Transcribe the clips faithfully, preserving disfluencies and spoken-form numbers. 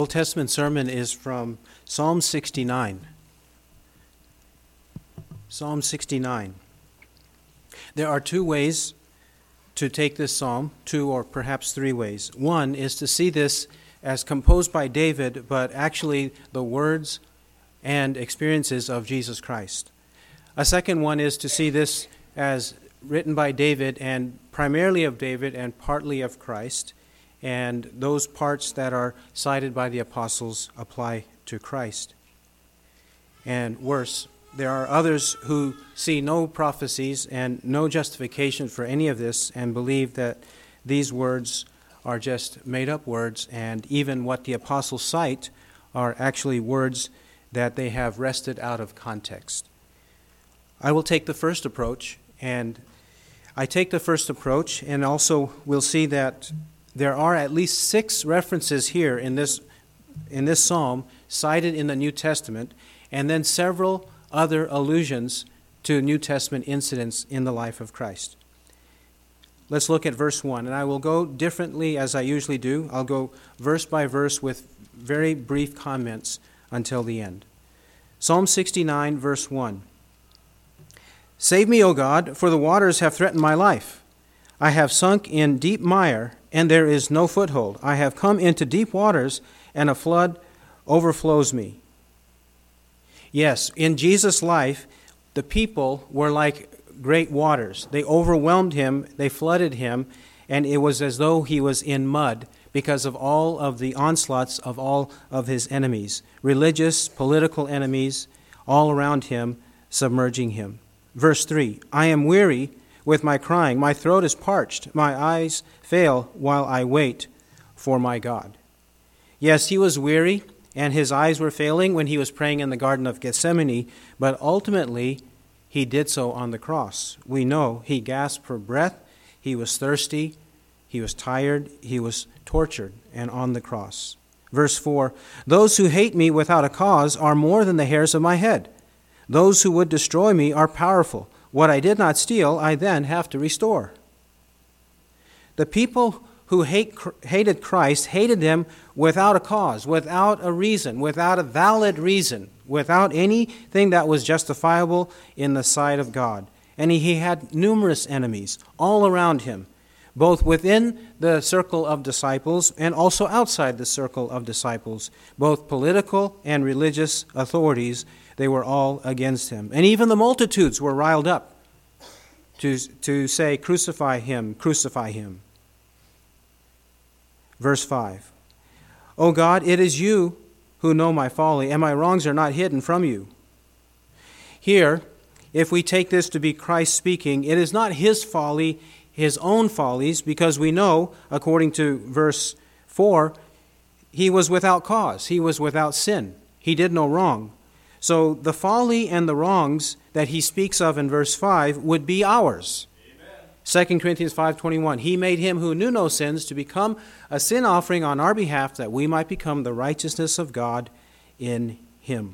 Old Testament sermon is from Psalm sixty-nine. Psalm sixty-nine. There are two ways to take this psalm, two or perhaps three ways. One is to see this as composed by David, but actually the words and experiences of Jesus Christ. A second one is to see this as written by David and primarily of David and partly of Christ, and those parts that are cited by the apostles apply to Christ. And worse, there are others who see no prophecies and no justification for any of this and believe that these words are just made-up words, and even what the apostles cite are actually words that they have wrested out of context. I will take the first approach, and I take the first approach, and also we'll see that there are at least six references here in this in this psalm cited in the New Testament, and then several other allusions to New Testament incidents in the life of Christ. Let's look at verse one, and I will go differently as I usually do. I'll go verse by verse with very brief comments until the end. Psalm sixty-nine, verse one. Save me, O God, for the waters have threatened my life. I have sunk in deep mire, and there is no foothold. I have come into deep waters, and a flood overflows me. Yes, in Jesus' life, the people were like great waters. They overwhelmed him, they flooded him, and it was as though he was in mud because of all of the onslaughts of all of his enemies, religious, political enemies, all around him, submerging him. Verse three, I am weary with my crying. My throat is parched. My eyes fail while I wait for my God. Yes, he was weary, and his eyes were failing when he was praying in the Garden of Gethsemane, but ultimately he did so on the cross. We know he gasped for breath, he was thirsty, he was tired, he was tortured, and on the cross. Verse four, those who hate me without a cause are more than the hairs of my head. Those who would destroy me are powerful. What I did not steal, I then have to restore. The people who hate, hated Christ hated him without a cause, without a reason, without a valid reason, without anything that was justifiable in the sight of God. And he had numerous enemies all around him, both within the circle of disciples and also outside the circle of disciples, both political and religious authorities. They were all against him. And even the multitudes were riled up to, to say, crucify him, crucify him. Verse five, O God, it is you who know my folly, and my wrongs are not hidden from you. Here, if we take this to be Christ speaking, it is not his folly, his own follies, because we know, according to verse four, he was without cause. He was without sin. He did no wrong. So the folly and the wrongs that he speaks of in verse five would be ours. Amen. Second Corinthians five twenty-one, he made him who knew no sins to become a sin offering on our behalf, that we might become the righteousness of God in him.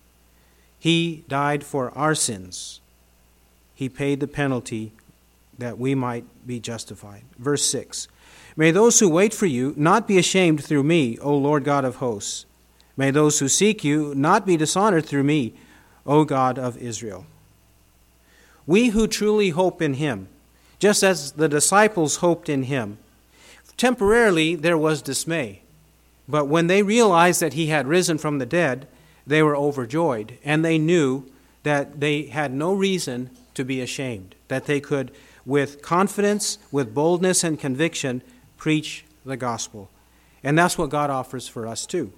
He died for our sins. He paid the penalty that we might be justified. Verse six, may those who wait for you not be ashamed through me, O Lord God of hosts. May those who seek you not be dishonored through me, O God of Israel. We who truly hope in him, just as the disciples hoped in him, temporarily there was dismay. But when they realized that he had risen from the dead, they were overjoyed, and they knew that they had no reason to be ashamed, that they could, with confidence, with boldness and conviction, preach the gospel. And that's what God offers for us too.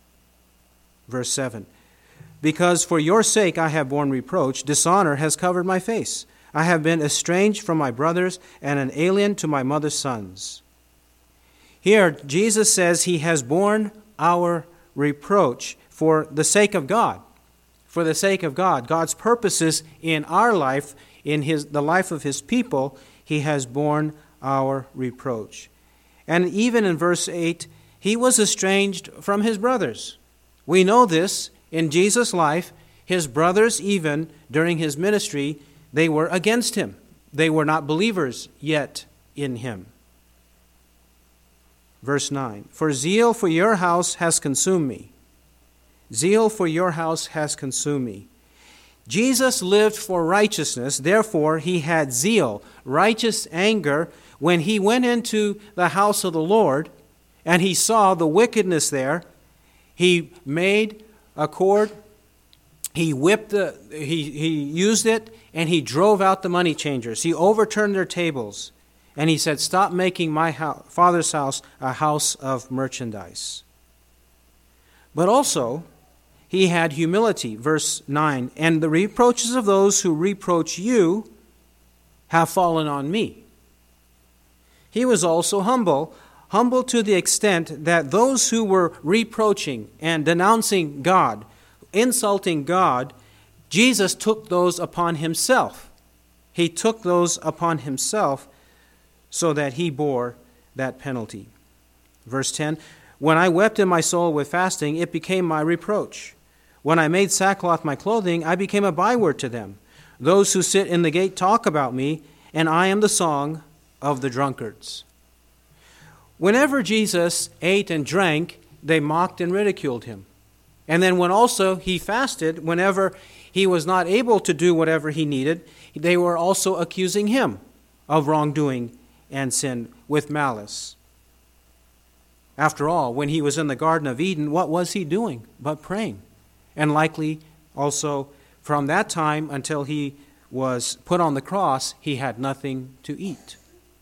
Verse seven, because for your sake I have borne reproach, dishonor has covered my face. I have been estranged from my brothers and an alien to my mother's sons. Here, Jesus says he has borne our reproach for the sake of God. For the sake of God. God's purposes in our life, in his the life of his people, he has borne our reproach. And even in verse eight, he was estranged from his brothers. We know this in Jesus' life. His brothers, even during his ministry, they were against him. They were not believers yet in him. Verse nine, for zeal for your house has consumed me. Zeal for your house has consumed me. Jesus lived for righteousness, therefore he had zeal, righteous anger, when he went into the house of the Lord and he saw the wickedness there. He made a cord, he whipped the, he, he used it, and he drove out the money changers. He overturned their tables, and he said, stop making my house, Father's house a house of merchandise. But also, he had humility. Verse nine, and the reproaches of those who reproach you have fallen on me. He was also humble, humble to the extent that those who were reproaching and denouncing God, insulting God, Jesus took those upon himself. He took those upon himself so that he bore that penalty. Verse ten, when I wept in my soul with fasting, it became my reproach. When I made sackcloth my clothing, I became a byword to them. Those who sit in the gate talk about me, and I am the song of the drunkards. Whenever Jesus ate and drank, they mocked and ridiculed him. And then when also he fasted, whenever he was not able to do whatever he needed, they were also accusing him of wrongdoing and sin with malice. After all, when he was in the Garden of Eden, what was he doing but praying? And likely also from that time until he was put on the cross, he had nothing to eat.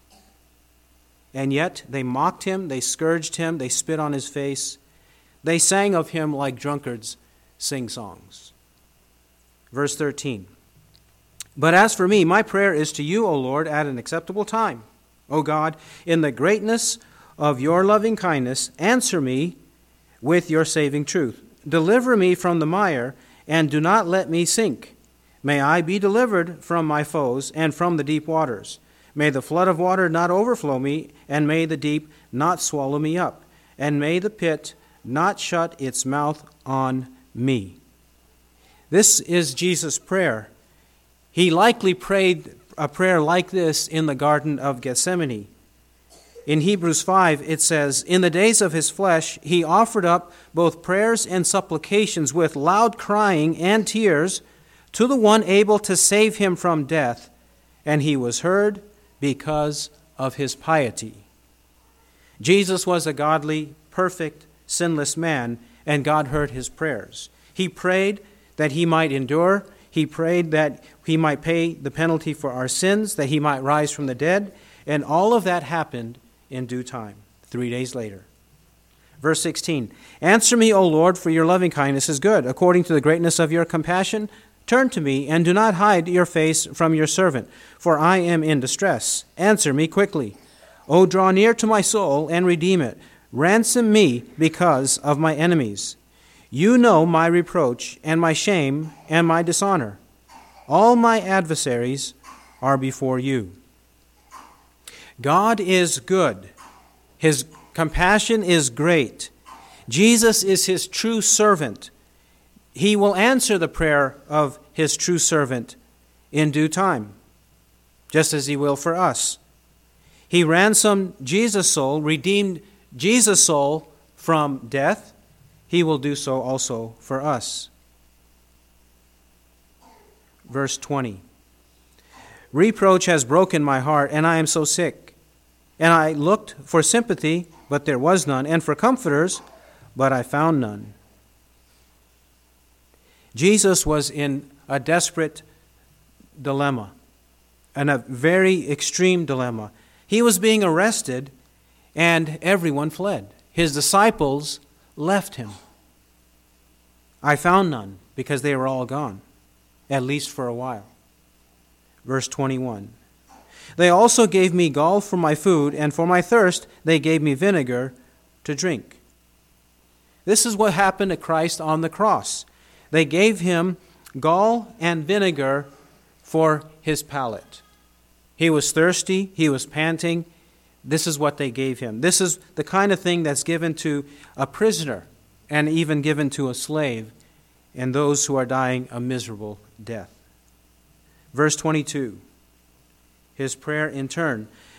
And yet they mocked him, they scourged him, they spit on his face. They sang of him like drunkards sing songs. Verse thirteen, but as for me, my prayer is to you, O Lord, at an acceptable time. O God, in the greatness of your loving kindness, answer me with your saving truth. Deliver me from the mire, and do not let me sink. May I be delivered from my foes and from the deep waters. May the flood of water not overflow me, and may the deep not swallow me up, and may the pit not shut its mouth on me. This is Jesus' prayer. He likely prayed a prayer like this in the Garden of Gethsemane. In Hebrews five, it says, in the days of his flesh, he offered up both prayers and supplications with loud crying and tears to the one able to save him from death, and he was heard because of his piety. Jesus was a godly, perfect, sinless man, and God heard his prayers. He prayed that he might endure. He prayed that he might pay the penalty for our sins, that he might rise from the dead, and all of that happened in due time, three days later. Verse sixteen, answer me, O Lord, for your loving kindness is good. According to the greatness of your compassion, turn to me, and do not hide your face from your servant, for I am in distress. Answer me quickly. O draw near to my soul and redeem it. Ransom me because of my enemies. You know my reproach and my shame and my dishonor. All my adversaries are before you. God is good. His compassion is great. Jesus is his true servant. He will answer the prayer of his true servant in due time, just as he will for us. He ransomed Jesus' soul, redeemed Jesus' soul from death. He will do so also for us. Verse twenty. Reproach has broken my heart, and I am so sick. And I looked for sympathy, but there was none, and for comforters, but I found none. Jesus was in a desperate dilemma, and a very extreme dilemma. He was being arrested, and everyone fled. His disciples left him. I found none, because they were all gone, at least for a while. Verse twenty-one. They also gave me gall for my food, and for my thirst they gave me vinegar to drink. This is what happened to Christ on the cross. They gave him gall and vinegar for his palate. He was thirsty, he was panting. This is what they gave him. This is the kind of thing that's given to a prisoner and even given to a slave and those who are dying a miserable death. Verse twenty-two. His prayer in turn.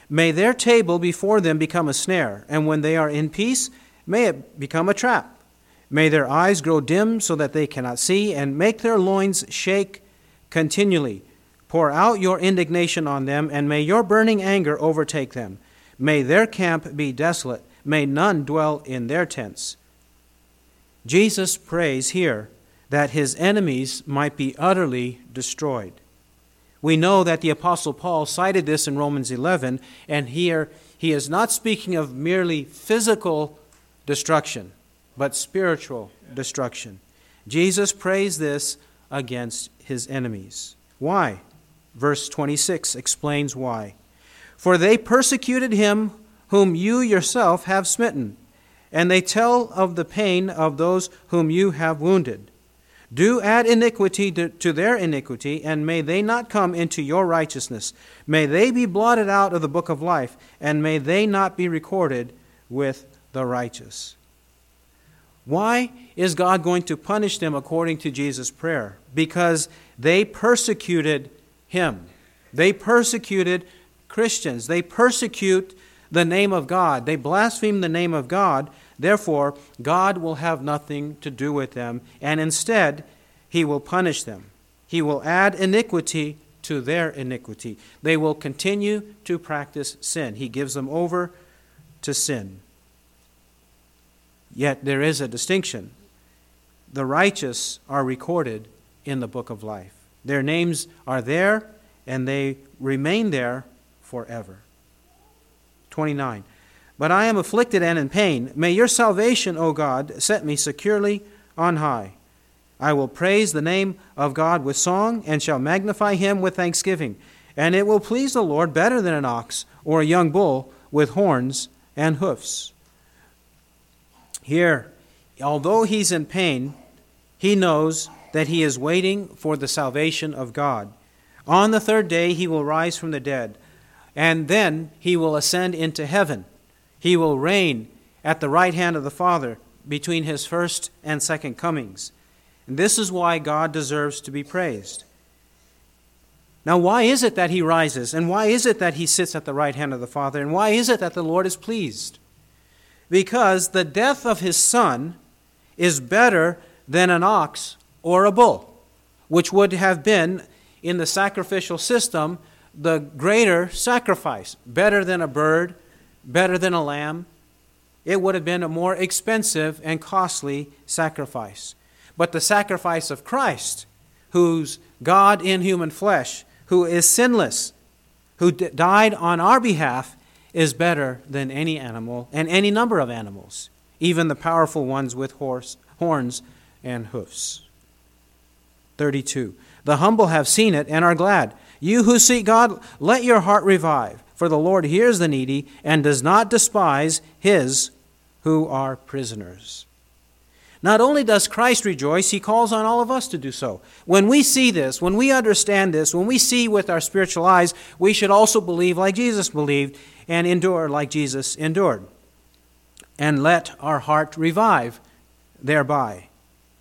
May their table before them become a snare, and when they are in peace, may it become a trap. May their eyes grow dim so that they cannot see, and make their loins shake continually. Pour out your indignation on them, and may your burning anger overtake them. May their camp be desolate. May none dwell in their tents. Jesus prays here that his enemies might be utterly destroyed. We know that the Apostle Paul cited this in Romans eleven, and here he is not speaking of merely physical destruction, but spiritual destruction. Jesus prays this against his enemies. Why? Verse twenty-six explains why. For they persecuted him whom you yourself have smitten, and they tell of the pain of those whom you have wounded. Do add iniquity to, to their iniquity, and may they not come into your righteousness. May they be blotted out of the book of life, and may they not be recorded with the righteous. Why is God going to punish them according to Jesus' prayer? Because they persecuted him. They persecuted Christians. They persecute the name of God. They blaspheme the name of God. Therefore, God will have nothing to do with them, and instead, he will punish them. He will add iniquity to their iniquity. They will continue to practice sin. He gives them over to sin. Yet there is a distinction. The righteous are recorded in the book of life. Their names are there, and they remain there forever. twenty-nine. But I am afflicted and in pain. May your salvation, O God, set me securely on high. I will praise the name of God with song, and shall magnify him with thanksgiving. And it will please the Lord better than an ox or a young bull with horns and hoofs. Here, although he's in pain, he knows that he is waiting for the salvation of God. On the third day he will rise from the dead, and then he will ascend into heaven. He will reign at the right hand of the Father between his first and second comings. And this is why God deserves to be praised. Now, why is it that he rises? And why is it that he sits at the right hand of the Father? And why is it that the Lord is pleased? Because the death of his Son is better than an ox or a bull, which would have been, in the sacrificial system, the greater sacrifice. Better than a bird, better than a lamb. It would have been a more expensive and costly sacrifice. But the sacrifice of Christ, who's God in human flesh, who is sinless, who d- died on our behalf, is better than any animal and any number of animals, even the powerful ones with horse, horns and hoofs. thirty-two. The humble have seen it and are glad. You who seek God, let your heart revive. For the Lord hears the needy and does not despise his who are prisoners. Not only does Christ rejoice, he calls on all of us to do so. When we see this, when we understand this, when we see with our spiritual eyes, we should also believe like Jesus believed and endure like Jesus endured. And let our heart revive thereby.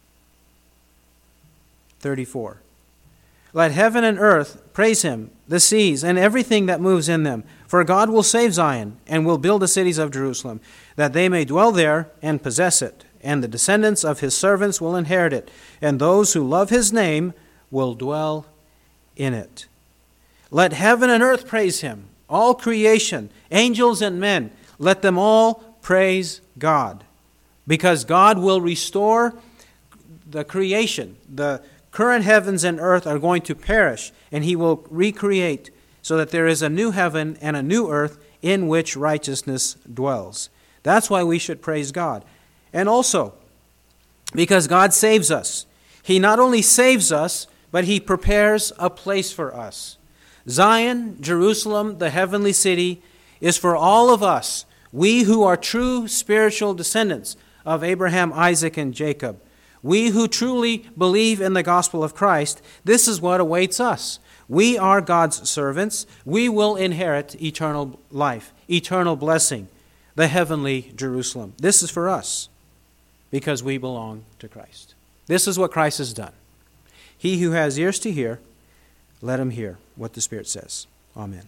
thirty-four. Let heaven and earth praise him, the seas and everything that moves in them. For God will save Zion and will build the cities of Jerusalem, that they may dwell there and possess it. And the descendants of his servants will inherit it, and those who love his name will dwell in it. Let heaven and earth praise him, all creation, angels and men, let them all praise God. Because God will restore the creation. The current heavens and earth are going to perish, and he will recreate so that there is a new heaven and a new earth in which righteousness dwells. That's why we should praise God. And also, because God saves us. He not only saves us, but he prepares a place for us. Zion, Jerusalem, the heavenly city, is for all of us, we who are true spiritual descendants of Abraham, Isaac, and Jacob. We who truly believe in the gospel of Christ, this is what awaits us. We are God's servants. We will inherit eternal life, eternal blessing, the heavenly Jerusalem. This is for us because we belong to Christ. This is what Christ has done. He who has ears to hear, let him hear what the Spirit says. Amen.